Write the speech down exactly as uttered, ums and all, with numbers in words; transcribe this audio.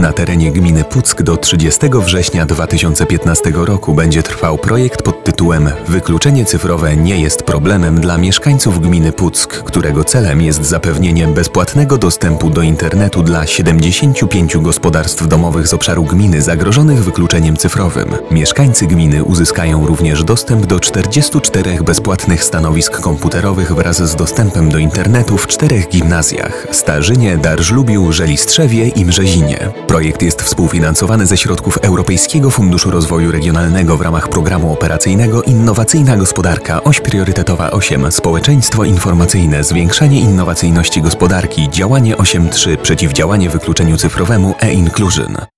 Na terenie gminy Puck do trzydziestego września dwa tysiące piętnastego roku będzie trwał projekt pod tytułem „Wykluczenie cyfrowe nie jest problemem dla mieszkańców gminy Puck”, którego celem jest zapewnienie bezpłatnego dostępu do internetu dla siedemdziesięciu pięciu gospodarstw domowych z obszaru gminy zagrożonych wykluczeniem cyfrowym. Mieszkańcy gminy uzyskają również dostęp do czterdziestu czterech bezpłatnych stanowisk komputerowych wraz z dostępem do internetu w czterech gimnazjach: Starzynie, Darżlubiu, Żelistrzewie i Mrzezinie. Projekt jest współfinansowany ze środków Europejskiego Funduszu Rozwoju Regionalnego w ramach programu operacyjnego Innowacyjna Gospodarka, oś priorytetowa osiem, społeczeństwo informacyjne, zwiększanie innowacyjności gospodarki, działanie osiem trzy, przeciwdziałanie wykluczeniu cyfrowemu, e-inclusion.